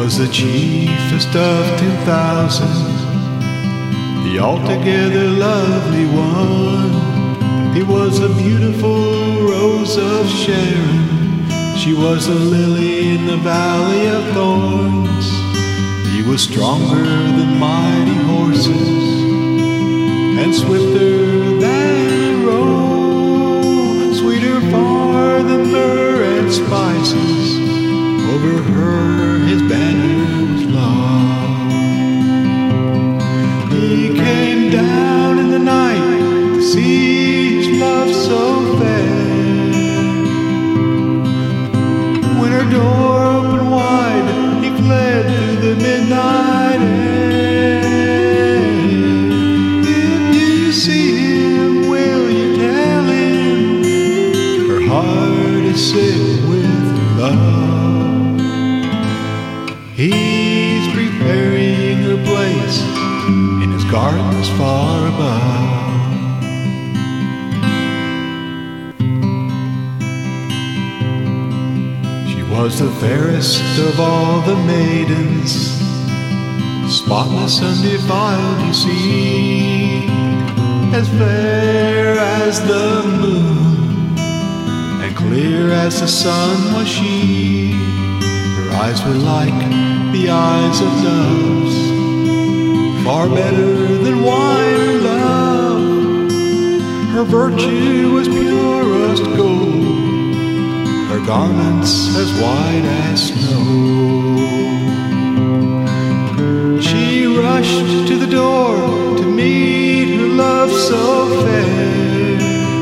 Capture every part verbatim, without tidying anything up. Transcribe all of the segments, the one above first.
was the chiefest of ten thousand, the altogether lovely one. He was a beautiful rose of Sharon. She was a lily in the valley of thorns. He was stronger than mighty horses and swifter than a roe, sweeter far than myrrh and spices. Over her his banner was love. He came down in the night to see his love so fair. When her door opened wide, he fled through the midnight air. If you see him, will you tell him her heart is sick with love? He's preparing her place in his gardens far above. She was the fairest of all the maidens, spotless, undefiled, you see, as fair as the moon and clear as the sun was she. Her eyes were like the eyes of doves, far better than wine or love. Her virtue was purest gold, her garments as white as snow. She rushed to the door to meet her love so fair.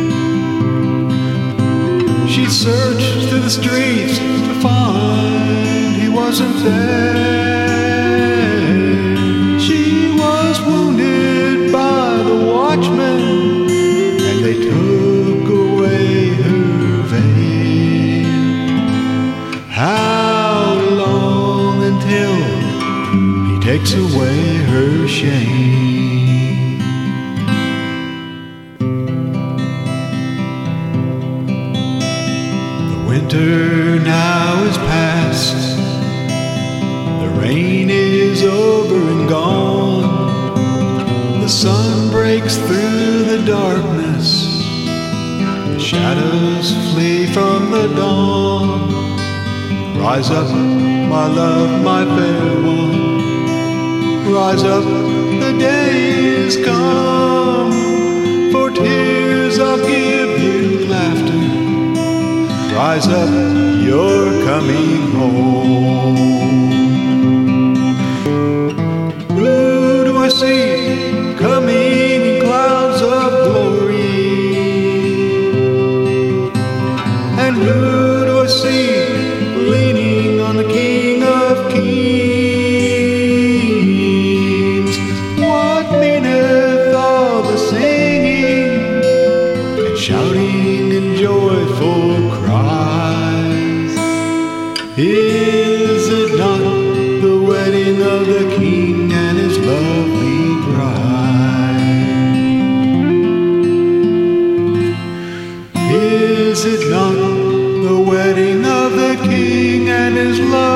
She searched through the streets to find he wasn't there. She was wounded by the watchmen, and they took away her veil. How long until he takes away her shame? The winter now is past, the rain is over and gone. The sun breaks through the darkness, the shadows flee from the dawn. Rise up, my love, my fair one. Rise up, the day is come. For tears I'll give you laughter. Rise up, you're coming home. Who do I see coming in clouds of glory? And who do I see leaning on the King of Kings? What meaneth all the singing and shouting and joyful cries? Is it not the wedding of the King and his lovely bride? Is it not the wedding of the King and his lovely